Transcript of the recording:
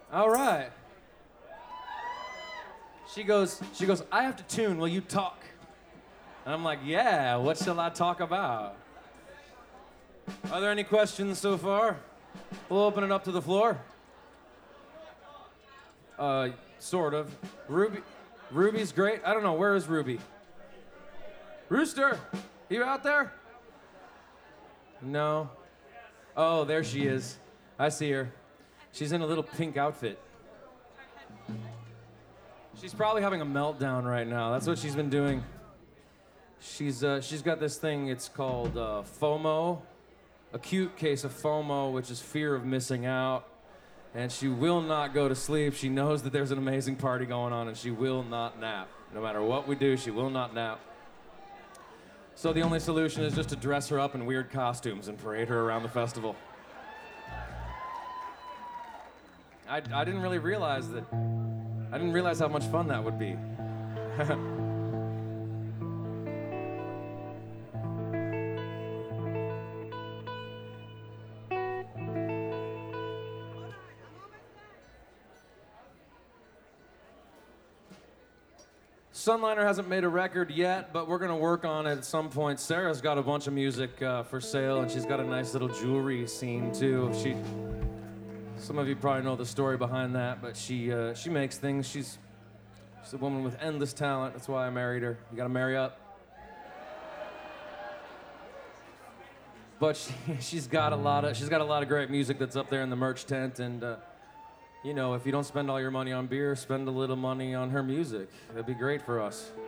All right. She goes, I have to tune, will you talk? And I'm like, yeah, what shall I talk about? Are there any questions so far? We'll open it up to the floor. Sort of. Ruby's great. I don't know, where is Ruby? Rooster, you out there? No. Oh, there she is. I see her. She's in a little pink outfit. She's probably having a meltdown right now. That's what she's been doing. She's got this thing, it's called FOMO, acute case of FOMO, which is fear of missing out. And she will not go to sleep. She knows that there's an amazing party going on, and she will not nap. No matter what we do, she will not nap. So the only solution is just to dress her up in weird costumes and parade her around the festival. I didn't really realize that. I didn't realize how much fun that would be. Sunliner hasn't made a record yet, but we're gonna work on it at some point. Sarah's got a bunch of music for sale, and she's got a nice little jewelry scene too. Some of you probably know the story behind that, but she makes things. She's a woman with endless talent. That's why I married her. You gotta marry up. But she's got a lot of great music that's up there in the merch tent, and you know, if you don't spend all your money on beer, spend a little money on her music. That'd be great for us.